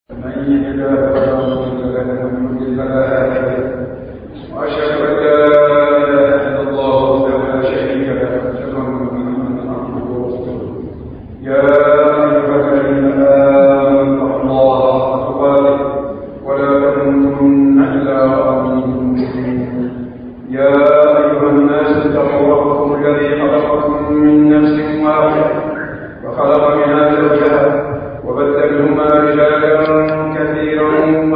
من يهد الله فلا مضل له ومن يضلل فلا هادي له واشهد ان لا اله الا الله وحده لا شريك له واشهد ان محمدا عبده ورسوله يا ايها الذين امنوا اتقوا الله حق تقاته ولا تموتن الا وانتم مسلمون يا ايها الناس اتقوا ربكم الذي خلقكم من نفس واحده وخلق منها زوجها وبث منهما رجالا كثيرا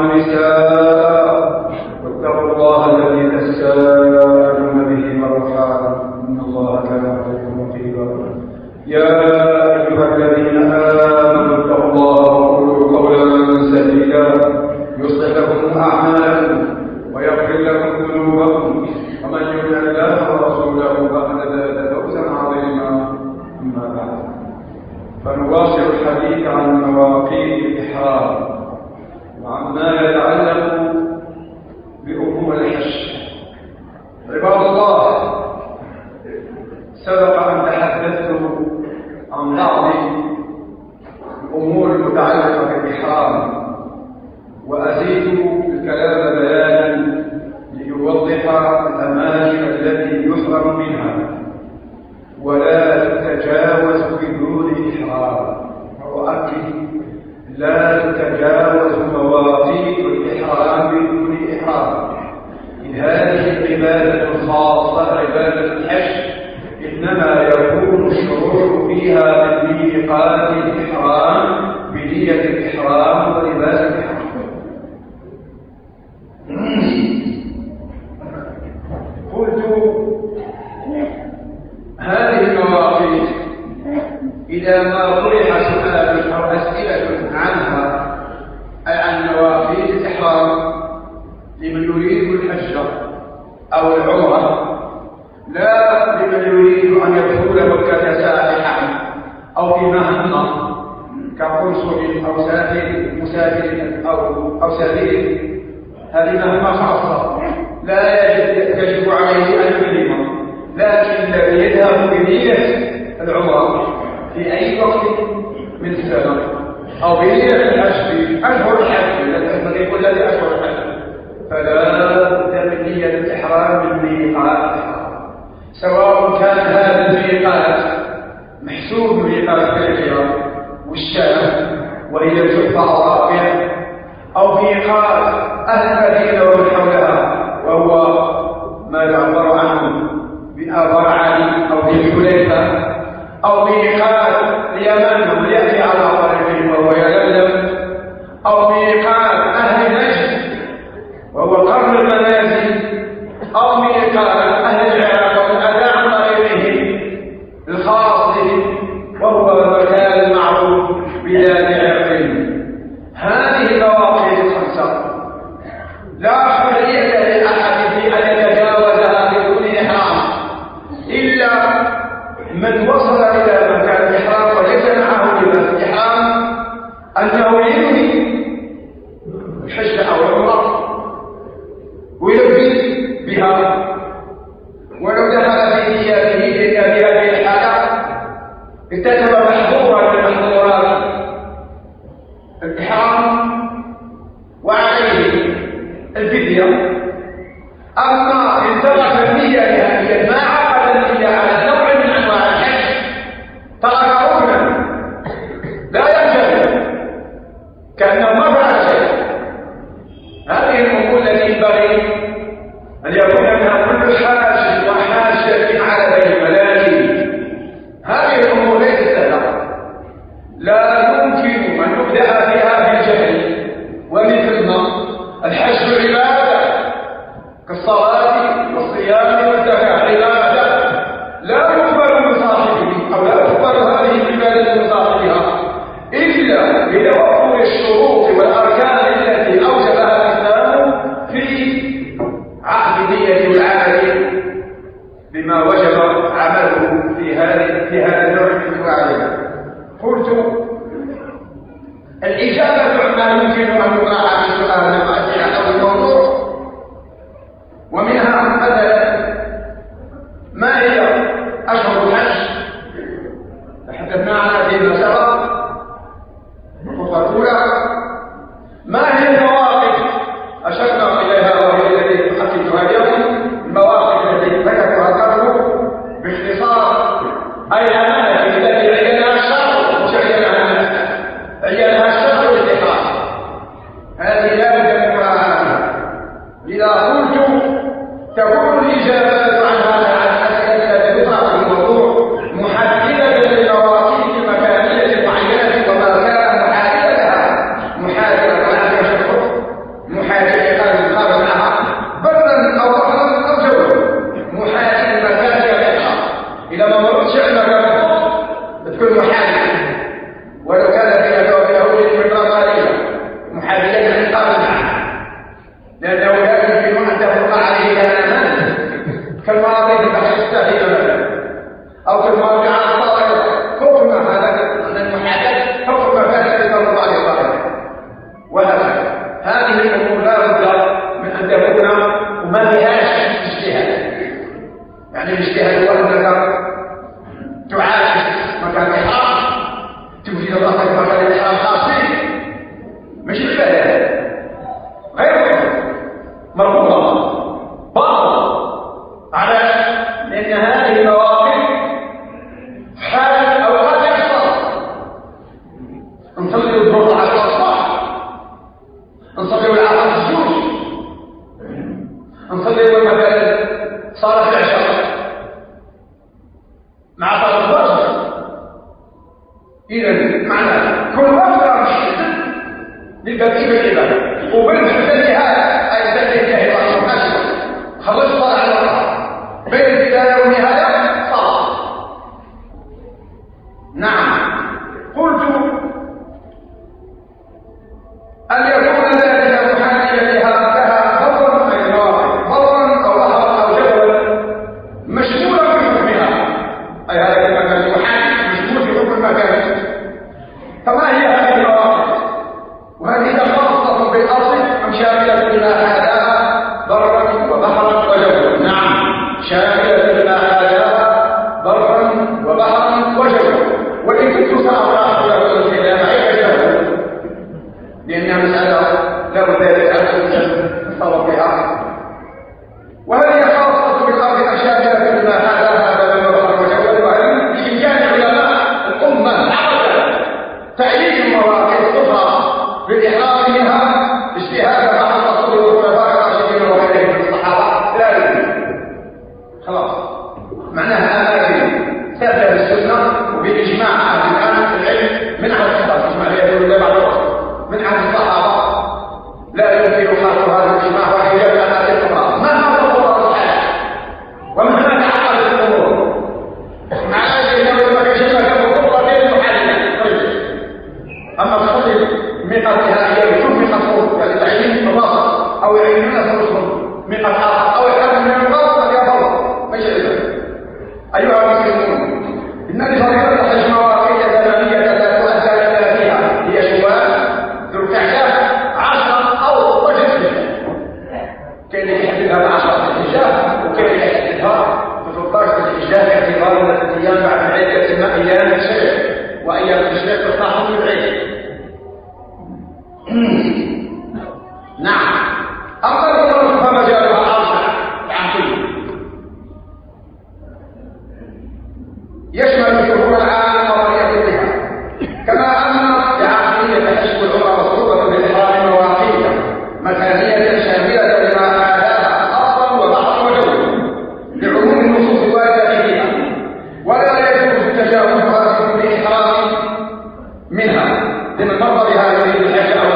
ونساء واتقوا الله الذي تساءلون به والارحام ان الله كان عليكم رقيبا يا ايها الذين امنوا اتقوا الله وقولوا قولا سديدا يصلح لكم اعمالكم ويغفر لكم ذنوبكم ومن يطع الله ورسوله فقد فاز فوزا عظيما اما بعد فنواصل الحديث عن مواقيت الإحرام وعما يتعلق بأمور الحج. عباد الله، سبق أن تحدثت عن بعض الأمور المتعلقة بالإحرام، وأزيد الكلام بيانا ليوضح الأماكن التي يحرم منها ولا تتجاوز بدون إحرام. وأكد لا تتجاوز مواقيت الإحرام بدون إحرام، إن هذه العبادة الخاصة عبادة الحج إنما يكون الشروع فيها بميقات الإحرام بنية الإحرام ولباس الإحرام. قلت هذه المواقيت إذا ما طرح سؤال أو أسئلة عنها، أي عن مواقيت الإحرام لمن يريد الحج أو العمرة، لا لمن يريد أن يدخل مكة سائحا أو في مهمة كقنصل أو مسافر أو سفير، هذه مهمة خاصة لا يجب عليه أن يحرم، لكن الذي يذهب بنية العمرة في أي وقت من السنة أو بنية الحج في أشهر الحج الذي يقول الذي أشهر الحج، فلا بد من نية الإحرام من ميقات الإحرام، سواء كان هذا الميقات محسوب بميقات الحجة والشام وهي الجحفة الرابعة، أو ميقات أهل المدينة ومن حولها وهو ما يعبر عنه بآبار علي أو بالحليفة، أو ميقات اليمن يأتي على طريقه وهو يلملم، أو ميقات أهل نجد وهو قرن المنازل، أو ميقات أهل العراق والأداء عن طريقه الخاص وهو المكان المعروف بذات عرق. هذه المواقيت الخمسة لا حرية لأحد في أن يتجاوزها بدون إحرام إلا من وصل إلى مكان الإحرام وليس معه لباس الإحرام أنه ينوي الحج أو العمرة ويلبي بها، ولو دخل في نيته إلا بهذه الحالة ارتكب محظورا من محظورات الإحرام وعليه الفدية. أما إن ترك النية لهذه ما عقد النية على نوع من أنواع الحج ترك ركنا لا ينجبر كأنه ما فعل شيء. هذه الأمور التي ينبغي أن يكون منها كل حاج وحاجة على بين الملاك. هذه الأمور ليست سهلة، لا يمكن أن نبدأ فيها بالجهل، ومثلنا الحج عبادة كالصلاة والصيام والزكاة، وهكذا. هذه الأمور لا بد من أن تكون وما فيهاش اجتهاد. يعني الاجتهاد هو أنك تعالج مكان الإحرام، توجد راسك مكان الإحرام خاصين، مش البلد غير مرفوضة باطل. على لأن هذه المواقف حال أو قد يحصل. نصلي الظهر على الصباح، نصلي العصر الزوج، نصلي مثلا صلاة العشاء مع صلاة الفجر. إذا معناه كل وقت للبدء بالعبادة وبالنهاية أي تنتهي الله خلص صلاة على الله بين البداية والنهاية صلاة. نعم. قلت أن يكون ذلك محاكيا لها ضرا أي نار ضرا أو بحرا أو جبلا مشمولا بحكمها، أي هذا المكان محاكي مشمول بحكم المكان. فما هي هذه المواقف؟ وهذه خاصة بالأصل أم شاملة لما حداها ضرا وبحرا وجبلا؟ نعم، شاملة لما حداها ضرا وبحرا وجبلا. وإن كنت سأطرح لكم الكلام عيبا لأنها مسألة لا بد أن نتصور بها. وهذه خاصة بالأرض أم شاملة لما حداها ضرا وبحرا وجبلا. وهذه بإمكان علماء الأمة العربية تعيين المواقف الأخرى بالإحرام منها اجتهاد بعض الرسول والخلفاء الراشدين وغيرهم من الصحابة لا يمكن. خلاص معناها أماكن ثابتة بالسنة وبإجماع أهل الآن العلم من عهد الصحابة. إجماع يقول لا بعض من عهد الصحابة لا يمكن خلق هذا الإجماع وحجاب أماكن أخرى. ما هذا القرآن الحياة ومن هنا تعقدت الأمور مع أجل أنه ما كشفها كالقرآن غير المحللة. أما تصل مئتها هي بشوف مئة يعني تعيين مضافة أو يعينون فرصهم مئة آخر أو يحرم من المضافة فهي فضل مجرد. أيها المسلمون، إن لفضيلة الحج مواقيت زمنية لا تؤدى إلا فيها هي شوال ذو القعدة 10 أو 12 ذي الحجة. كاين اللي يحددها ب 10 ذي الحجة وكاين اللي يحددها ب 13 ذي الحجة باعتبار 3 أيام بعد العيد تسمى أيام التشريق، وأيام التشريق تطلع من العيد. نعم. أما الأمور فمجالها أوسع عن كله، يشمل شهور العام ومرية بها، كما أن لعقلية الحج والعمرة مصروفة بالإحرام مواقيت مكانية شاملة لما حداها أرضا وبحرا وجوا لعموم النصوص الواردة فيها، ولا يجوز تجاوزها بدون إحرام منها لمن مر بها يريد الحج أو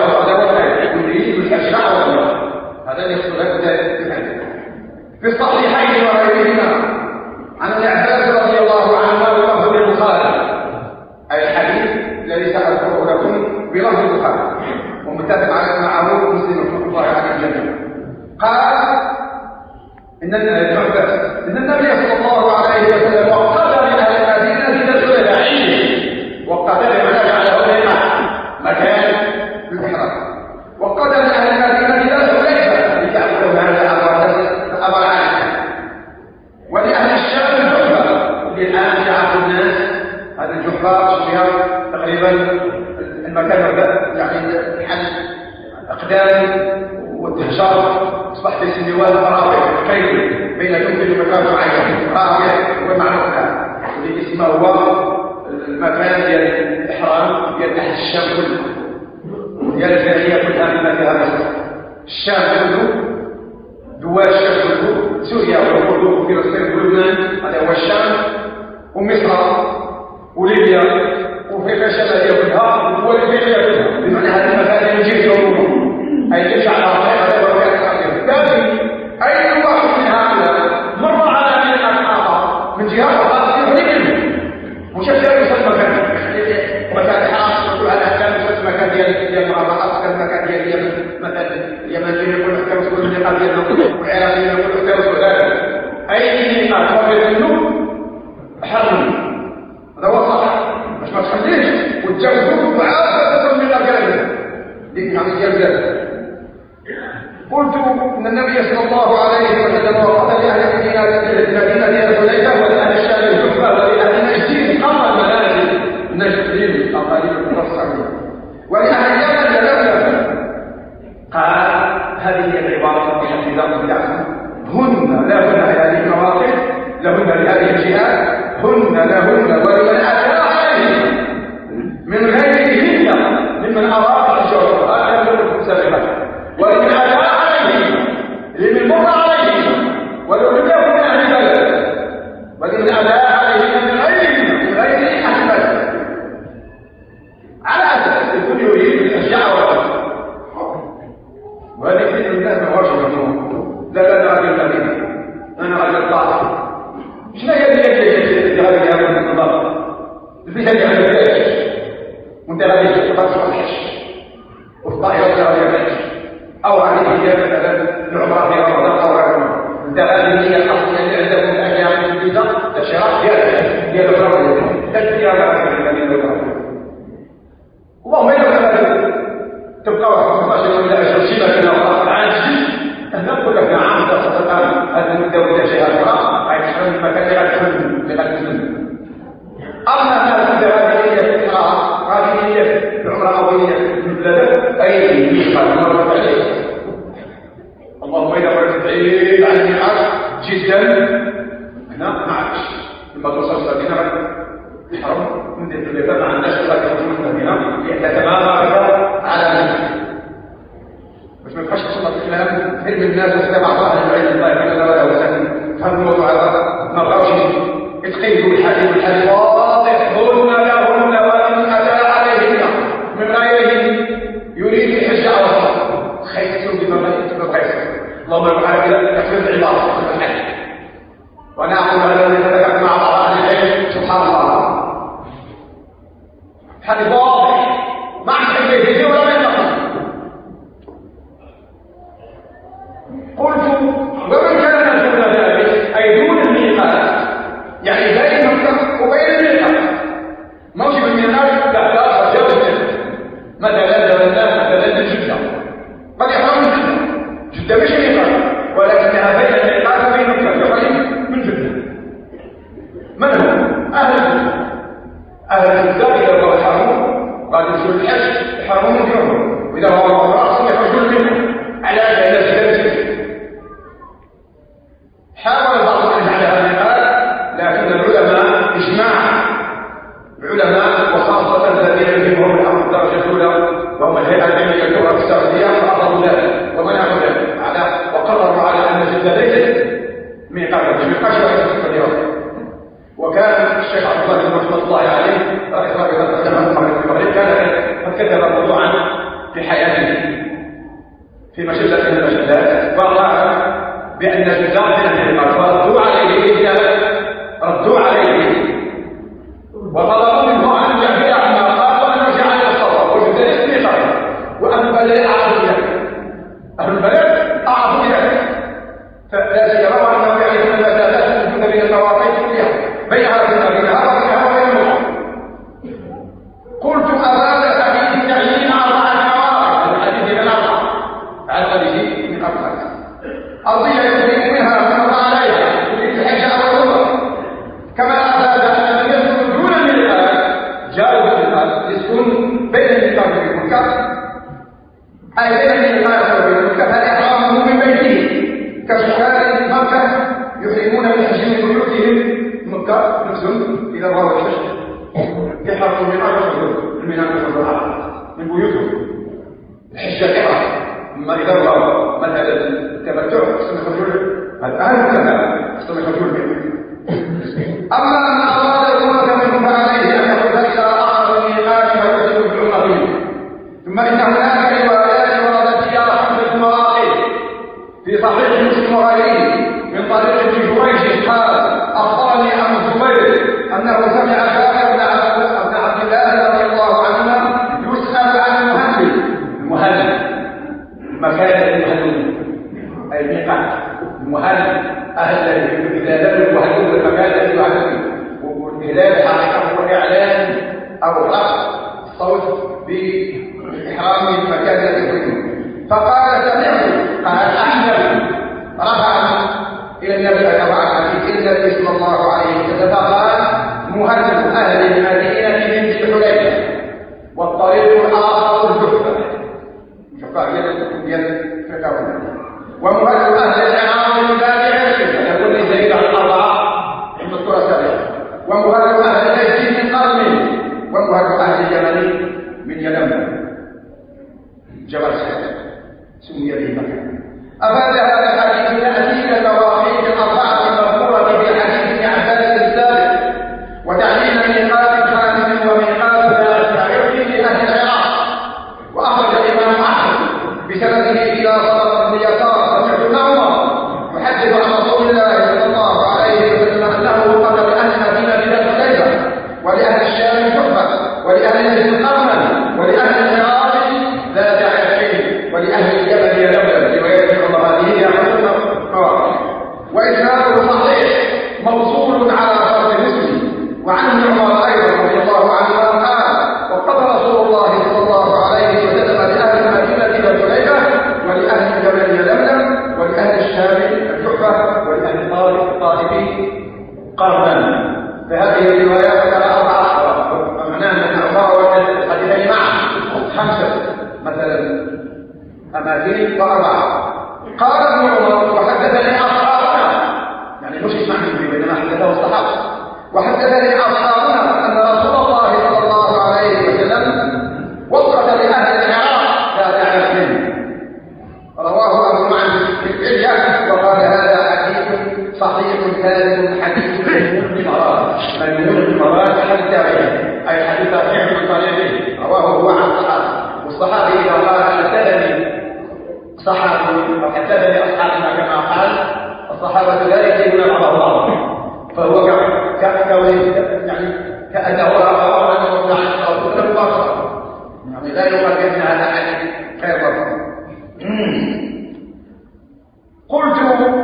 هذا يقصد في الصحيحين وغيرهما عن ابن عباس رضي الله عنهما بلفظ البخاري، أي الحديث الذي سأذكره لكم بلفظ البخاري ومتفق معه مسلم رحمه الله عليه الجميع. قال إن ابن عباس إن النبي صلى الله عليه وسلم وقت من أهل المدينة تدخل عيده، وقت بمعنى جعله لنا مكان للإحرام. وقد من أهل المدينة لا حليفة لتعبدوا هذا أبا العالم. ولأهل الشام الجحفة اللي الآن يعرف الناس هذا الجحفة فيها تقريبا المكان يعني الحل أقدام والتهجار أصبح في سنوات مرافق كيف بين تمكن مكان معين راوية ومعروف له اللي اسمه هو المكان ديال الإحرام ديال أهل الشام كله ديال الجاهلية كلها بما فيها مصر. الشام كله، دول الشام كله، سوريا والأردن وفلسطين ولبنان هذا هو الشام، ومصر وليبيا وافريقيا الشمالية كلها وليبيا كلها، بمعنى هذا المكان يجي عموما أي يرجع على هذا الوضع الحقيقي. لكن أي واحد من هؤلاء مر على مئة آخر من جهات أخرى يغني مشكل يسمى مكان حاصل وعلى أحكام يسمى مكان ديال المرافقات، كان ديال اليمن مثلا. اليمنيين يقولوا حتى وصلوا للميقات ديالهم، والعراقيين يقولوا حتى وصلوا ذلك. أي ميقات قبل منه حرم، هذا هو الصح باش ما تخليش وتجاوزوه وعاد تصل الميقات ديالهم. لأن يبدأ. قلت ان النبي صلى الله عليه وسلم وقال لاهل المدينه الحليفه ولاهل الشام الجحفه ولاهل نجد قام المنازل نجد اقاليم المفصلين ولاهل اليمن لملم. قال هذه العباره بحد ذاك هن لهن هذه المواقف لهن لهذه الجهات هن لهن ولمن اتى عليهم من غيرهن ممن اراد الجواب هذا لم سابقا ولمن اتى عليهم لمن مر عليهم ولو لم يكن من اهل البلد ولمن اتى عليهم من غير اهل البلد على اساس الكل يريد ان يشجعه وهذا كثير من الناس ما هوش مفهوم. لا انا راجل انا راجل طاعه شنو هي اللي هذه هذا النظام الفيزا اللي على الجيش وانت غادي تخرج الحج وفي الطائره ولا غادي او عليك مثلا العمره في رمضان او غيره انت غادي هي الاصليه اللي عندكم الايام الفيزا الشراء ديال العمره تسير على الذين اللهم الا تبقى واحد 15 ولا 20 سنه عاجز انا نقول لك نعم تصل الان هذه المده ولا شيء اخر عايش في المكان اللي غادي تكون اما الناس هذه هي الفكره هذه هي العمره او هي البلد اي ميقات مره عليه اللهم اذا كنت بعيد عن الميقات جدا هنا ما عادش لما توصل ساكنه الحرم من البلاد ما عندناش ولا كنت هنا لان تماما على نفسك مش ما يبقاش تصل الكلام فهم الناس وسمع بعض العلم الله يحفظنا ولا وسلم فهم الموضوع هذا ما بقاوش يتقيدوا بالحديث والحديث واضح هن لهن ومن اتى عليهن من غيرهم يريد الحج على الله خيتم بما بغيتم اللهم ارحم الى تكفير العباده وانا اقول هذا نتذكر مع بعض اهل العلم سبحان الله حديث واضح ما عندك كيفيه ولا ينقص. قلت ومن كان دون ذلك اي دون الميقات يعني بين مكه وبين الميقات موجب الميقات لا تجاوز مثلا لو الناس مثلا جده قد يحرم جده مش ميقات ولكنها بين الميقات وبين مكه قريب من جده. من هم اهل جده اذا الله يحرمون قال يسوي الحج يحرمون يوم واذا هو العمره يخرجون منه على جهه حاول بعض ان يجعلها ميقات لكن العلماء العلماء وخاصه الذين يهمهم الامر الدرجه الاولى وهم الهيئه العلميه الكبرى في السعوديه فاعرضوا ذلك ومنعوا ذلك وقرروا على ان جده ليست ميقات مش ميقات واحد اليوم. وكان الشيخ عبد الله بن رحمه الله عليه رئيس رابطه الجامعه المغربيه كان قد كتب موضوعا في حياته في مجله من المجلات وقال بأن جزاء من الميقات ردوا عليه وطلبوا منه أن يعبر عما قال وأن يرجع إلى الصواب وجد الميقات وأهل البلد أعرفوا ذلك فلا سيروا أنه يعرفون المسافات موجودة بين المواقيت كلها بينها وبين هذا وبين الموضوع. قلت أراد حديث تعيين 4 مواقف الحديث من 4 على الحديث من 5 أرضية يريد منها من عليها يريد الحج أو العمرة كما أفاد أن من يسكن دون الميقات جاوز الميقات يسكن بين الميقات وبين مكة أي بين الميقات وبين مكة فالإحرام من بيته كسكان مكة يحرمون من حج من بيوتهم مكة نفسهم إذا ظهر الحج يحرمون من أرض الميناء من بيوتهم الحج الإحرام أما إذا ظهر مثلا التمتع يخرجون الآن كما يخرجون منه. أما أن أراد العمرة منه فعليه أن يخرج إلى أقرب الميقات فيحرم بالعمرة ثم إن هناك روايات وردت فيها 5 مواقف في صحيح مسلم وغيره من طريق ابن جريج قال أخبرني أبو الزبير أنه سمع جابر بن عبد الله رضي الله عنهما يسأل عن المهلل مكان المهلل أي الميقات المهلل أهل الهلال المهلل المكان الذي يهلل والهلال حقيقة هو إعلان أو رفع الصوت الإحرام من المكان الذي يكون. فقال سمعت، قال أحلم، رفع إلى النبي صلى الله عليه وسلم فقال مهاجر أهل المدينة من ذي الحليفة والطريق الآخر الجحفة ومهاجر أهل العراق من باب عشرة يقول لي زيد عن الأربعة عند الصورة السابقة ومهاجر أهل البيت من قرن ومهاجر أهل اليمن من يلملم جبل سعد سمي به مكة. أفاد هذا الحديث تأثير مواقيت الأربعة المذكورة في حديث ابن عباس السابق وتعليم ميقات خامس وميقات ذات عرق لأهل العراق. وأخرج الإمام أحمد بسنده إلى صدق بن يسار سمعت ابن عمر يحدث عن رسول الله صلى الله عليه وسلم أنه قال لأهل المدينة ذات الحليفة ولأهل الشام الجحفة ولأهل نجد القرن ولأهل العراق ذات عرق ولأهل اليمن يلملم رواية عمر هذه يعملون مواقف. وإسناده صحيح موصول على شرط مسلم. وعن ابن عمر أيضا رضي الله عنه قال وقضى رسول الله صلى الله عليه وسلم لأهل المدينة ذات الحليفة ولأهل اليمن يلملم ولأهل الشام الجحفة ولأهل الطائف قرنا. فهذه الروايات كان أربعة معناه أن أربعة الحديثين معا خمسة مثلا أماكن وأربعة. قال ابن عمر وحدثني أصحابنا يعني مش اسمع منه بينما حدثه الصحابة وحدثني أصحابنا أن رسول الله صلى الله عليه وسلم وقت لأهل العراق ذات عرق. رواه أبو معن في العليا وقال هذا حديث صحيح ثابت حديث ميمون بن مراد حتى أي حديث صحيح من طريقه رواه هو عن الصحابة. والصحابي إذا قال حدثني صحابي أو حدثني أصحابنا كما قال الصحابة لا يكذبون بعضهم بعضا فهو يعني كأنه رواه عنه وابن عنه أو كله مباشرة يعني لا يقال بأن هذا حديث خير بطل. قلت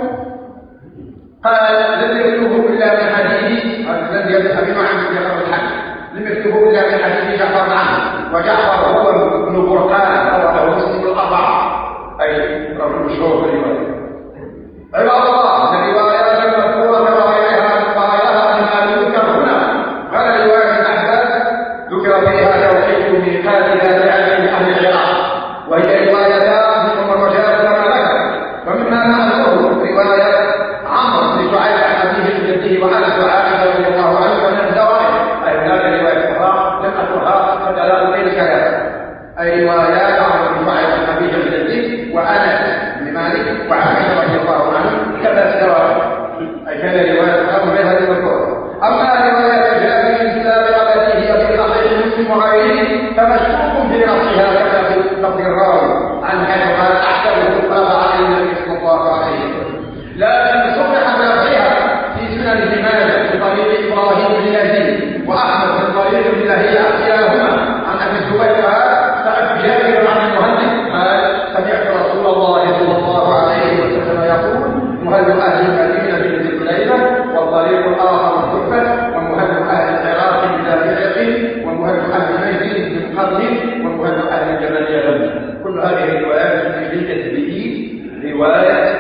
قال لم يكتبه إلا من حديث الذي يذهب معه في أمر الحديث لم يكتبه إلا من حديث جعفر عنه وجعفر هو ابن برقان رواه مسلم الأربعة أي رجل مشهور في الرواية. عباد الله الروايات المذكورة وغيرها مما يذكر هنا غير رواية الأحداث ذكر فيها توحيد ميقات ذات عدل أهل العراق وهي روايتان ثم الرجال كما ذكر. ومما نعرفه رواية عمرو بن شعيب عن أبيه من جده وأنس وعائشة رضي الله عنه من الزوائد أي هناك رواية أخرى لم أذكرها حتى لا أطيل الكلام. أي روايات عمرو بن شعيب عن أبيه من جده وأنس بن مالك وعائشة رضي الله عنه كما الزوائد أي كان رواية أخرى من هذه المذكورة. أما رواية جابر السابقة التي هي في صحيح مسلم وغيره فمشكوك في نصها كما في لفظ الراوي عن حيث قال أحسبه قال عن النبي صلى الله عليه وسلم لكن صرح بلفظها في سنن ابن ماجه بطريق إبراهيم بن يزيد وأحمد بن طريق بن لهيعة كلاهما عن أبي الزبير سألت جابر عن المهندس قال سمعت رسول الله صلى الله عليه وسلم يقول مهل أهل المدينة ذي الحليفة والطريق الآخر الجحفة ومهل أهل العراق بذات العرق ومهل أهل نجد من قرن ومهل أهل اليمن يلملم. كل هذه الروايات من تثبيت رواية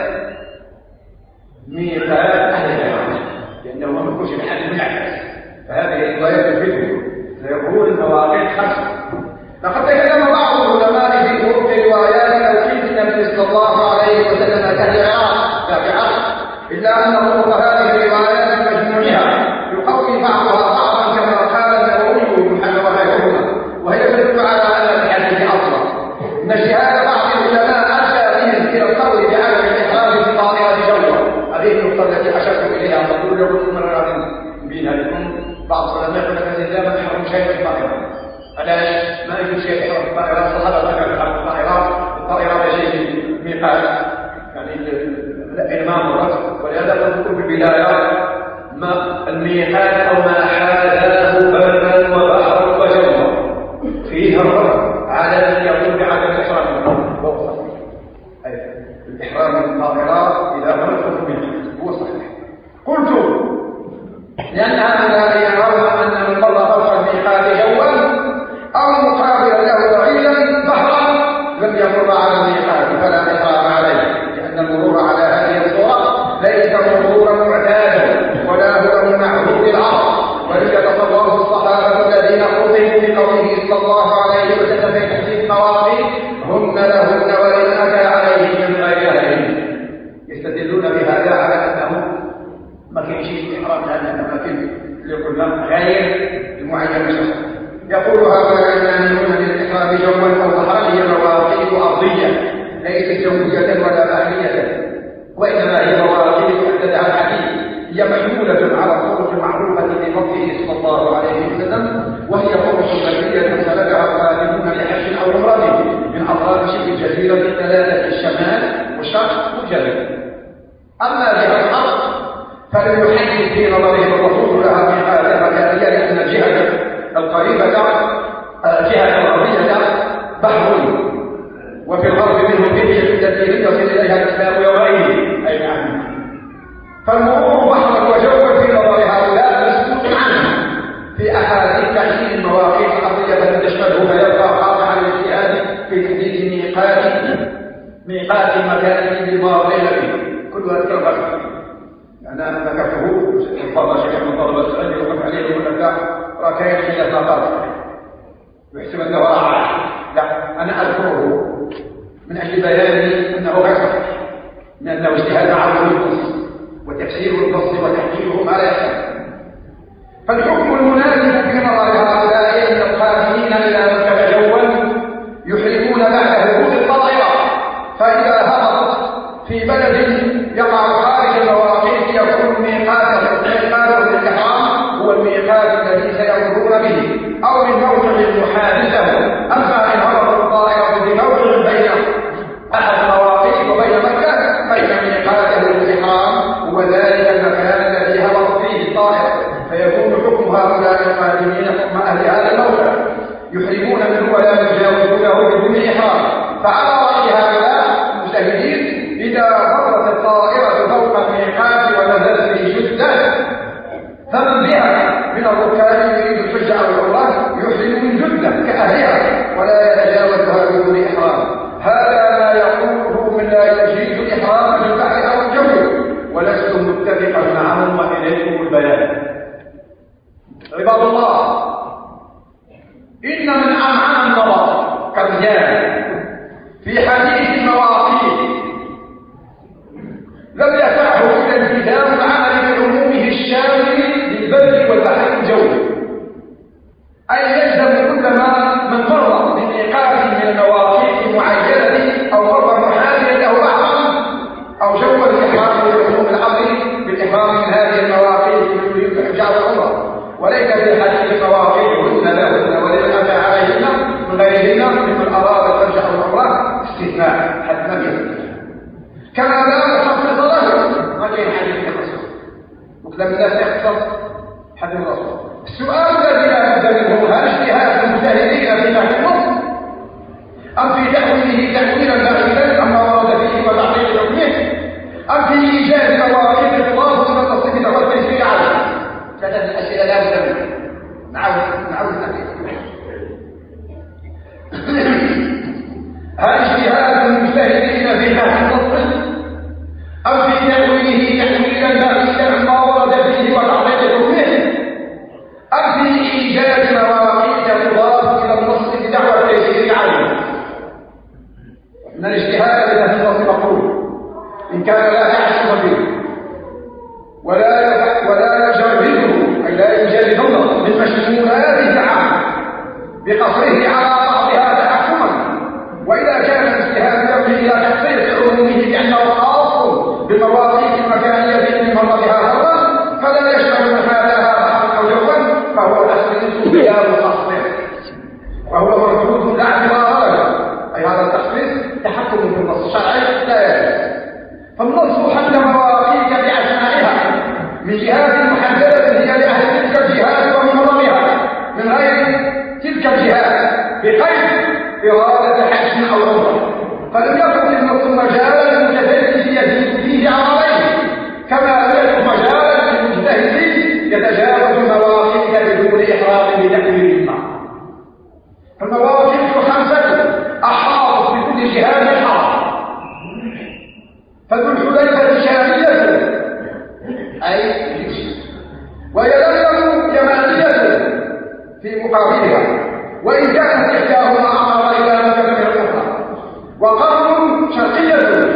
ميقات أهل العراق لأنه ما مكوش بحد من عباس فهذه الرواية تثبته سيقول المواقيت خمسة. لقد تكلم بعض العلماء في طرق روايات توحيد النبي صلى الله عليه وسلم أهل العراق ذات عرق إلا أن طرق هذه الروايات بمجموعها يقوي بعضها بعضا كما قال النووي وابن وغيرهما وهي تدل على أن الحديث أصلا إن اجتهاد بعض العلماء أدى بهم إلى القول بعدم الإحرام بالطائرة جوا. هذه النقطة التي أشرت إليها تقول لكم مرة بينها لكم بعض العلماء يقول لك لا ما تحرم شيء في الطائرة علاش ما يجوز شيء يحرم الطائرة الصحابة ذكروا يحرم الطائرة شيء ميقات يعني الإمام مرت ولهذا نقول في البداية ما الميقات أو ما حاذاه برا وبحرا وجوا فيه الرفض على من يقول بعدم الإحرام من هو صحيح أي الإحرام من الطائرة إذا مرت الميقات هو صحيح. قلت لأن هؤلاء يرون أن من مر فوق الميقات جوا أو مقابلا له بعيدا لهن وإن أتى عليه من غير أهله. يستدلون بهذا على أنه ما كاينش إحرام لأن الأماكن اللي قلنا غير المعين شخص. يقول هؤلاء المانعون للإحرام جوا أو بحرا هي مواقيت أرضية ليست جوية ولا بحرية، وإنما هي مواقيت حددها الحديث، هي محمولة على الطرق المعروفة بفضله صلى الله عليه وسلم، وهي طرق مبنية سلكها القادمون لحج أو عمرة من أطراف شبه الجزيرة الثلاثة الشمال والشرق والجنوب. أما جهة الأرض فلم يحدد في نظره الرسول لها ميقاتها مكانية، لأن الجهة القريبة جهة الأرضية بحر، وفي الغرب منه فدية التي لم يصل إليها الإسلام وغيره أي نعم. فالمرور بحرا وجوا في نظر هؤلاء مسكوت عنه في أحاديث تحديد المواقيت الأرضية التي تشمله، فيبقى خاضعا للاجتهاد في تحديد ميقات المكان الماضين فيه. كل ذلك الغرب أنا ذكرته حفظ شيخ من طلبة العلم وقف عليه يقول لك ركعت خلاف ما قال يحسب أنه راعى. لا، أنا أذكره من أجل بياني أنه غير صحيح، من أنه اجتهاد عرض النص وتفسير النص وتحقيقه ما لا يحسن. فالحكم المناسب في نظر هؤلاء من القادمين إلى مكة جوا يحرمون بعد هبوط الطائرة، فإذا هبط في بلد يقع خارج المواقيت يكون ميقاته للإحرام هو الميقات الذي سيمرون به أو من موضع محادثه. أما إن هبط الطائرة بموضع بين أحد المواقيت وبين مكة فإن ميقاته للإحرام هو ذلك المكان الذي هبط فيه الطائرة، فيكون حكم هؤلاء القادمين حكم أهل هذا الموضع يحرمون منه ولا يجاوزونه بدون إحرام. فعلى رأي هؤلاء المجتهدين إذا هبطت الطائرة فوق الميقات ونزلت في جدة فمن بها من الركاب يريد الحج أو العمرة يحرم من جدة كأهلها ولا يتجاوزها بدون إحرام. هذا ما يقوله من لا يجيز الإحرام في البحر أو الجو، ولست متفقا معهم وإليكم البيان. عباد الله، إن من أمعن النظر كالرجال في حديث المواقيت لم يسعه إلى التزام العمل بعمومه الشامل للبر والبحر والجو، أي يلزم كل من مر بميقات من المواقيت المعينة أو مر محاذيا له بحرا أو جوا الإحرام بعموم الأمر بالإحرام من هذه المواقيت من يريد الحج أو العمرة، وليس في حديث المواقيت هن لهن ولمن أتى عليهن من غيرهن ممن أراد الحج أو العمرة استثناء حتى لم يستثنى. كما لا يخصص له ما كان حديث الرسول وكلام الناس يخصص حديث الرسول. السؤال الذي لا بد منه هل اجتهاد المجتهدين في فهم النص أم في تأويله تأويلا بعيدا عما ورد فيه وتعطيل حكمه أم في إيجاد مواقيت الإضافة من التصديق والتيسير عليه؟ ثلاثة الأسئلة لا بد منها. نعود هل اجتهاد المجتهدين في فهم النص أم في تأويله تأويلا بعيدا عما ورد فيه وتعطيل حكمه أم في إيجاد مواقيت تضاف إلى النص بدعوى التيسير عليه؟ إن الاجتهاد بفهم النص مقبول إن كان لا يحصل فيه ولا يجرده، أي لا يجرده من مشمولات العام بقصره على بعضها تحكما، وإذا كان الاجتهاد يرجع إلى تخصيص عمومه بأنه خاص بالمواقيت المكانية من مرتها مرة فلا يشمل محالها بحرا أو جوا، فهو تخصيص بلا مخصص وهو مردود لا اعتبار له، أي هذا التخصيص تحكم في النص الشرعي لا يجوز. فالنص حل مواقيت بأسمائها من جهات محددة هي لأهل تلك الجهات ومنظمها من غير تلك الجهات بقيد إرادة حج أو عمرة، فلم يكن النص مجالا للمتدين يزيد فيه عمرين كما لم يكن مجالا للمجتهد يتجاوز المواقيت بدون إحرام بتأويلهما. فالمواقيت خمسة أحاطت بكل جهات الحرم، فذو الحليفة شامية أي ويلملم يمانية في مقابلها، وإن كانت إحداهما أقرب إلى مكة من الأخرى، وقرن شرقية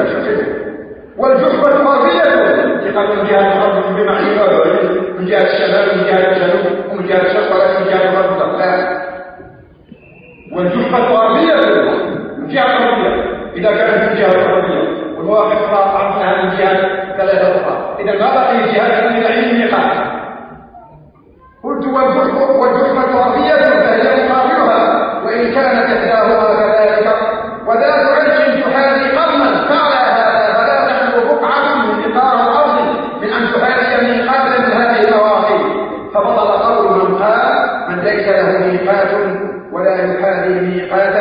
والجحفة غربية انتقال من جهة الغرب بمعنى من جهة الشمال من جهة الجنوب ومن جهة الشرق ولا من جهة الغرب لا. والجحفة غربية من جهة غربية إذا كانت من جهة غربية والموافق عرضها من جهة ثلاثة أخرى إذا ما بقي جهات من عين الميقات. قلت والجحفة غربية فهي مقابلها وإن كانت إحداهما كذلك وذات عرش تحاذي قرنا فعلى هذا فلا تحمل بقعة من إطار الأرض من أن تحاذي ميقاتا من هذه المواقيت. فبطل قول من قال من ليس له ميقات ولا يحاذي ميقاتا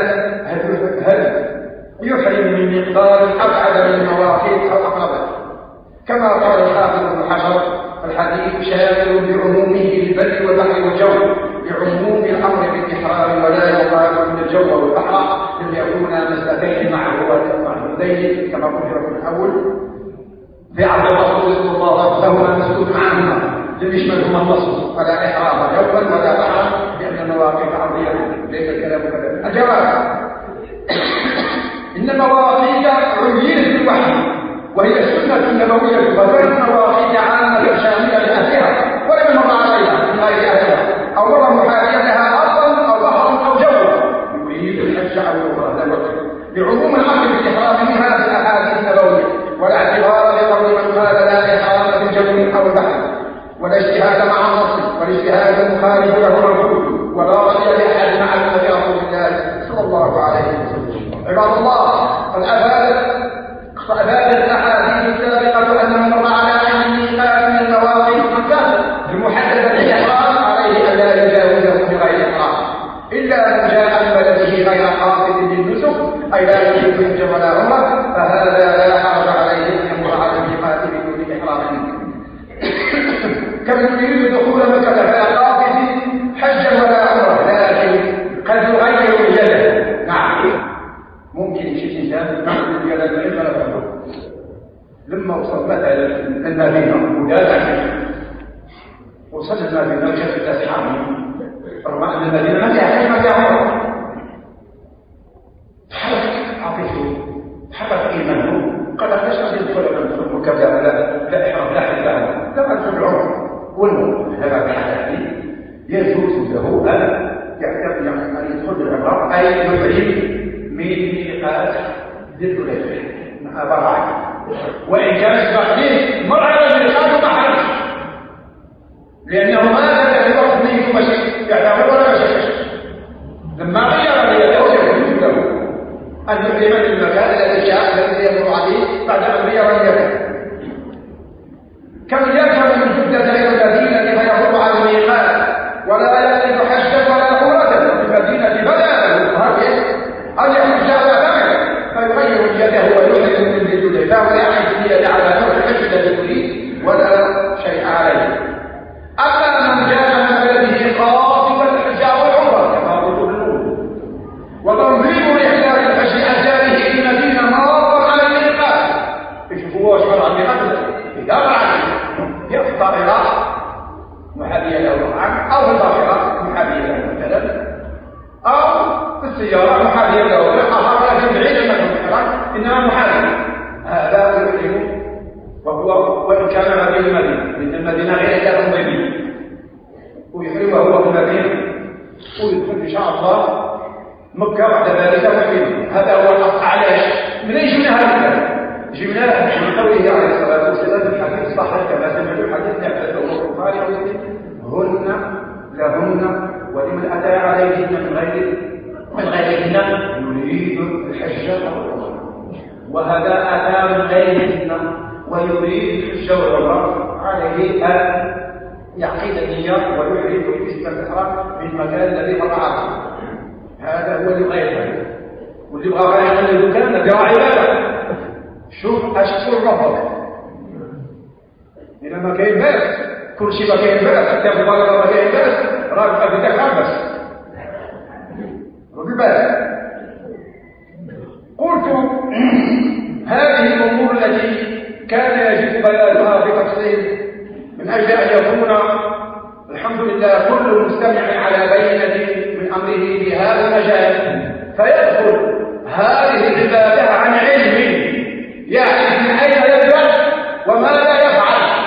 هل يحرم من مقدار أبعد من المواقيت أو أقربها كما قال الحافظ ابن حجر الحديث شامل بعمومه للبر والبحر والجو لعموم الأمر بالإحرام ولا يقال من الجو والبحر لم يكونا مسلكين معه والمعبودين كما قلت في الأول في عبد الرسول صلى الله عليه وسلم فهما مسؤول عنهما لم يشملهما النص ولا إحرام جوا ولا بحرا لأن المواقيت عرضية ليس الكلام كذلك. الجواب إن المواقيت عينت بالوحي وهي السنة النبوية وكانت مواقيت عامة شاملة لأهلها ولم يمر عليها من غير أهلها أو مر محاذيتها أرضا أو بحرا أو جوا يريد الحج أو العمرة بعموم الأمر بالإحرام منها في الأحاديث النبوية ولا اعتبار لقول من قال لا إحرام في الجو أو البحر ولا اجتهاد مع النص والاجتهاد المخالف له مرفوض ولا رأي لأحد مع النبي رسول الله صلى الله عليه وسلم. عباد الله قد أفادت الأحاديث السابقة أن من مر على عين ميقات من المواقيت مكة المحددة بالإحرام عليه أن لا يجاوزه بغير إحرام إلا من جاء من بلده غير قاصد للنسك أي لا يريد حج ولا عمرة فهذا لا حرج عليه أن يمر على الميقات بدون إحرام كمن يريد دخول مكة فلا قاصد حجا ولا عمرة لكن قد يغير الجدل. نعم ممكن يمشي الإنسان يعمل الجدل العلم ولا تفهم. لما وصل مثلا المدينة ودافع وصل المدينة وشاف الناس حامل رغم أن المدينة ما فيها حج ما فيها عمرة تحرك عاطفه تحرك إيمانه قد أخشى أن يدخل من الخلق وكذا لا إحرام لا حج لا أدخل العمر والمؤمن هذا الحديث يجوز له أن يدخل العمرة أي يحرم من ميقات ذي الحجة مع براعي وإن كان بعدين مر على الميقات ومحرم لأنه ما بدأ بوقت منه مشي يعتبر ولا مشي لما غير نيته يجوز له أن يحرم من المكان الذي شاء الذي يمر عليه بعد أن غير نيته كم يركب من جدة إلى المدينة فيمر على الميقات ولا يجد حجا ولا عمرة في المدينة بدأ أن يحج على ثمن فيغير يده ويحرم من ذي فهو يعيش اليد على نوع الحج الذي يريد ولا شيء عليه. أما من جاء من بلده قاصدا الحج والعمرة كما قلت الأول وتنظيم إحلال الحج أجاره في المدينة مرة على الميقات يشوفوه أشهر عن الميقات في الطائرة محاذية له طبعا أو في الطائرة محاذية له مثلا أو في السيارة محاذية له آخر لكن بعيد عن الطائرة إنما محاذية هذا يحرم وهو وإن كان هذه المدينة لأن المدينة غير تنظيمية ويحرم وهو في المدينة ويدخل إن شاء الله مكة بعد ذلك محرم. هذا هو الأصل. علاش؟ من أي جبنا هذا الكلام؟ جبناه من قوله عليه الصلاة والسلام في الحديث الصحيح كما سمعت الحديث يعتبر البخاري ومسلم هن لهن ولمن أتى عليهن من غيرهن يريد الحج والعمرة وهذا أتى من غيرهن ويريد الحج والعمرة عليه أن يعقد النية ويحرم باسم الإحرام من المكان الذي مر عليه. هذا هو اللي غير واللي بغى غير اللي كان بها عبادة. شوف أشكر ربك إذا ما كاين باس كل شيء ما كاين باس حتى في البلد ما كاين باس راك بدك عبس بالباس. قلت هذه الأمور التي كان يجب بيانها بتفصيل من أجل أن يكون الحمد لله كل مستمع على بينة من أمره في هذا المجال فيدخل هذه العبادة عن علم، يعني من أين يبدأ وماذا يفعل.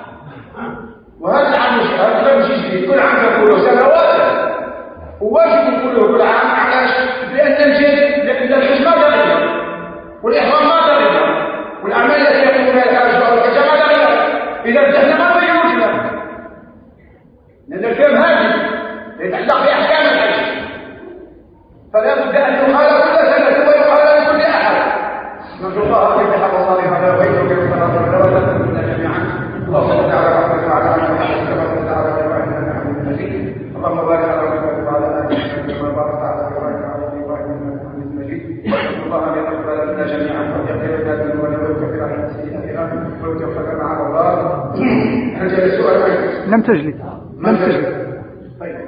وهذا عام نمشي كل عام نقوله سنوات، وواجب نقوله كل عام. علاش؟ لأن الحج ما تغير، والإحرام ما تغير، والأعمال التي يقوم بها الحاج والحجة ما تغير. إذا ابتدأنا ما نغيروش له، لأن الكلام هذه يتعلق بأحكام الحج، فلا بد أن يقال كل سنة ويقال لكل أحد. نرجو الله أن يفتح بصائرنا ويترك بصائرنا ولا تكلنا جميعا. اللهم صل على محمد وعلى آل محمد كما صليت على إبراهيم إنك حميد مجيد. اللهم بارك على محمد وعلى آل محمد كما باركت على إبراهيم وعلى آل إبراهيم إنك حميد مجيد. نسأل الله أن يتقبل منا جميعا ويغفر لنا ذنوبنا ويكفر عنا سيئاتنا ويتوفنا مع الأبرار. هل جلس سؤال؟ لم تجلس. طيب.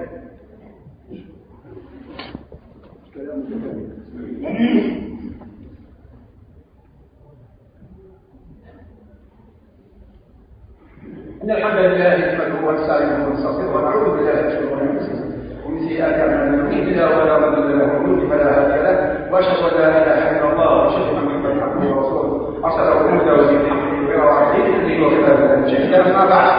إن الحمد لله نحمده ونستعينه ونستغفره ونعوذ بالله من شرور أنفسنا ومن سيئات أعمالنا، من يهده الله فلا مضل له ومن يضلل فلا هادي له، وأشهد أن لا إله إلا الله وأشهد أن محمدا عبده ورسوله أرسله بالهدى ودين الحق ليظهره على الدين كله وكفى بالله شهيدا. أما بعد،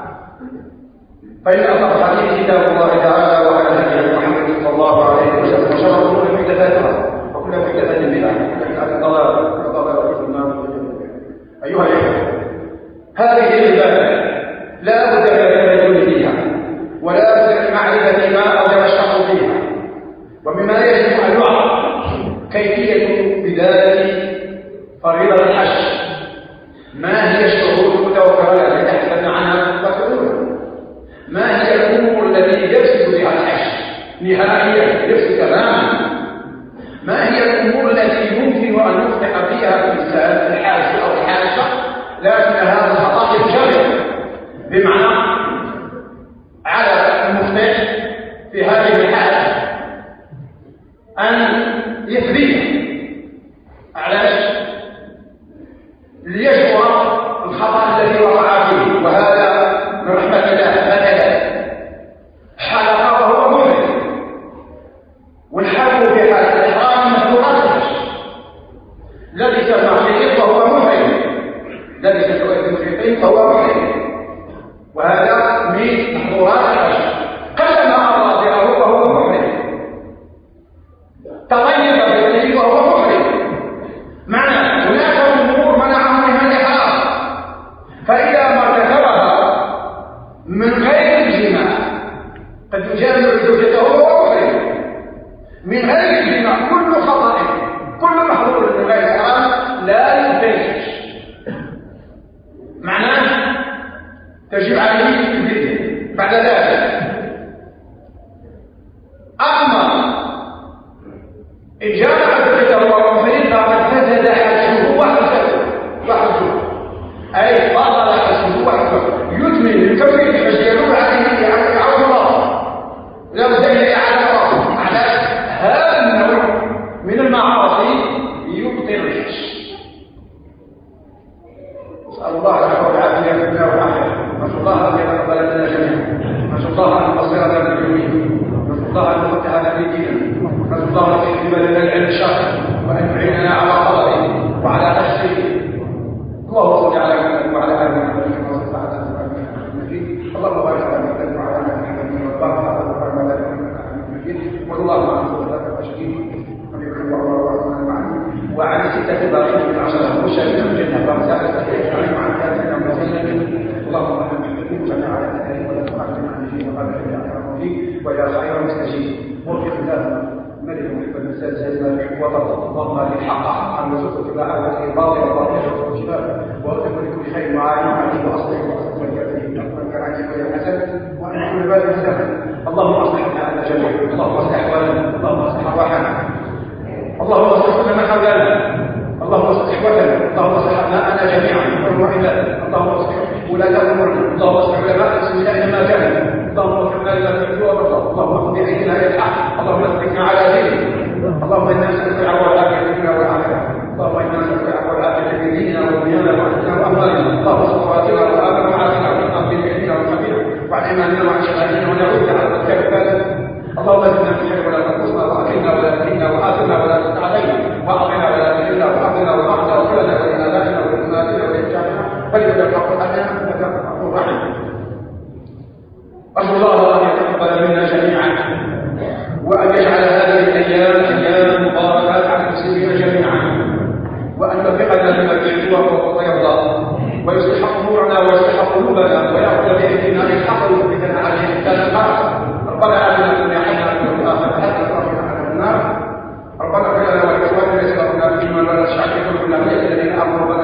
فإن أصدق الحديث كتاب الله تعالى وعلى هدي محمد صلى الله عليه وسلم، وشر الأمور محدثاتها وكل محدثة بدعة وكل بدعة ضلالة وكل ضلالة في النار. أيها الإخوة، هذه العبادة لا بد من التبين فيها، ولا بد من معرفة ما أوجب الشرع فيها، ومما يجب أن يعرف كيفية بداية فريضة الحج. ما هي الشروط المتوفرة التي تحدثنا عنها وتقولون؟ ما هي الأمور التي يفسد بها الحج نهائيا، يفسد تماما؟ ما هي الأمور التي يمكن أن يخطئ فيها الإنسان الحاج أو الحاجة لكن هذا الخطأ ينجبر؟ بمعنى على المخطئ في هذه الحالة أن يثبت. علاش؟ ليشعر الخطأ الذي وقع فيه، وهذا من رحمة الله. مثلا حلق وهو محرم، والحلق في حالة الإحرام محظورات الحج. لبس المخيط وهو محرم، لبس المخيطين فهو محرم، وهذا من محظورات الحج. قلما أظافره وهو محرم، تطيب بالطيب وهو محرم. معنى هناك أمور منعه منها الإحرام، فإذا ما ارتكبها من غير الجماع، قد يجامع زوجته وهو محرم من غير الجماع، كل خطأ كل محظور من غير الإحرام لا ينتج. معناه تجب عليه الفدية بعد ذلك. أما إن جامع زوجته وهو محرم فقد فسد حجه وحجته، أي بطل حجه وحجته. يتمم الكون الحج يدل عليه يعود الله لو زين على الله. على هذا النوع من المعاصي يبطل الحج. نسأل الله العفو والعافية في الدنيا والآخرة. نسأل الله أن يتقبل منا جميعا. نسأل الله أن يبصرنا بالعلوم. نسأل الله أن يفتحنا في ديننا. نسأل الله أن يكتب لنا العلم الشرعي وأن يعيننا على طلبه وعلى نفسه. اللهم صل على محمد وعلى آل محمد كما صليت على إبراهيم إنك حميد مجيد. اللهم بارك على محمد وعلى آل محمد وبارك على إبراهيم وعلى آل محمد إنك حميد مجيد. والله عن صلاه الراشدين وعن 6 باقين من 10 مشاهدين الجنة ومساعدة الإحسان وعن كافرين ومسلمين. اللهم احنا محمدين جميعا على أهله ويتقبل عن جيد وقبل إلى أكرم فيه ويا خير مستجيب. وفق الله ملك محب المساجد سيدنا وطرق. اللهم للحق حقا وارزقه اتباعه واتقي باطلا باطلا واجتنابه واغفر لكل خير وعالم عليه واصلح واصلح وجهته من كان عليه غير حسن وان كل باب سهل. اللهم اصلح لنا جميعا. اللهم اصلح احوالنا. اللهم اصلح ارواحنا. اللهم اصلح كل من حولنا. اللهم اصلح اخوتنا. اللهم اصلح ابناءنا جميعا والمعلمات. اللهم اصلح ولاة امورنا. اللهم اصلح علماء المسلمين اينما كانوا. اللهم وفقنا لما تحب وترضى. اللهم اهد بايدينا الى الحق. اللهم اثبتنا على دينك. اللهم انا نسالك العفو والعافيه في الدنيا والاخره. اللهم انا نسالك العفو والعافيه في ديننا ودنيانا واهلنا واموالنا. اللهم استر عوراتنا وامنا وعافنا وعن امر بيتنا وخبيرنا وعن ايماننا وعن شهادتنا ونعوذ بك على الكفر. اللهم زدنا في الخير ولا تنقصنا واكلنا ولا تهنا واثرنا ولا تسع علينا. يوفقنا لما تحب وترضى ويصلح امورنا ويصلح قلوبنا ويأخذ بايدينا الحق ويثبتنا عليه حتى نلقاه. ربنا آتنا في الدنيا حسنة وفي الآخرة حسنة وقنا عذاب النار. ربنا اغفر لنا ولاخواننا الذين سبقونا بالإيمان ولا تجعل في قلوبنا غير الذين آمنوا